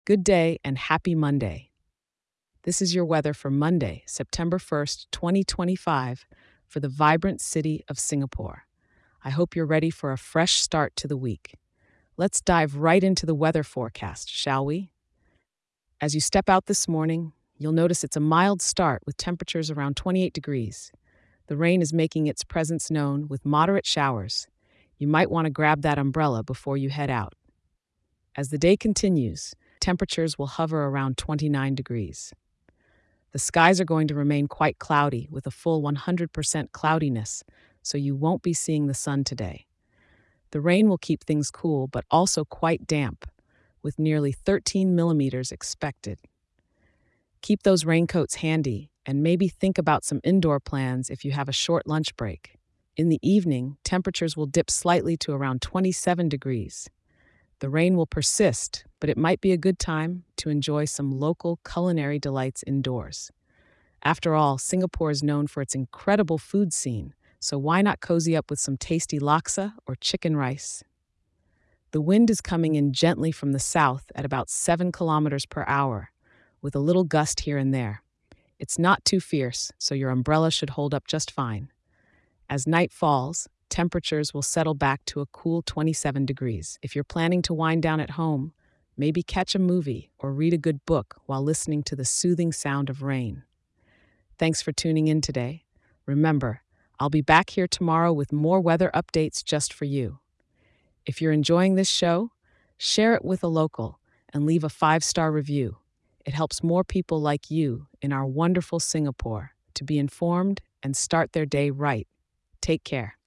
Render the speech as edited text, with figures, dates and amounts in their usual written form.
Good day and happy Monday. This is your weather for Monday, September 1st, 2025, for the vibrant city of Singapore. I hope you're ready for a fresh start to the week. Let's dive right into the weather forecast, shall we? As you step out this morning, you'll notice it's a mild start with temperatures around 28 degrees. The rain is making its presence known with moderate showers. You might want to grab that umbrella before you head out. As the day continues, temperatures will hover around 29 degrees. The skies are going to remain quite cloudy with a full 100% cloudiness, so you won't be seeing the sun today. The rain will keep things cool, but also quite damp, with nearly 13 millimeters expected. Keep those raincoats handy and maybe think about some indoor plans if you have a short lunch break. In the evening, temperatures will dip slightly to around 27 degrees. The rain will persist, but it might be a good time to enjoy some local culinary delights indoors. After all, Singapore is known for its incredible food scene, so why not cozy up with some tasty laksa or chicken rice? The wind is coming in gently from the south at about 7 kilometers per hour, with a little gust here and there. It's not too fierce, so your umbrella should hold up just fine. As night falls, temperatures will settle back to a cool 27 degrees. If you're planning to wind down at home, maybe catch a movie or read a good book while listening to the soothing sound of rain. Thanks for tuning in today. Remember, I'll be back here tomorrow with more weather updates just for you. If you're enjoying this show, share it with a local and leave a 5-star review. It helps more people like you in our wonderful Singapore to be informed and start their day right. Take care.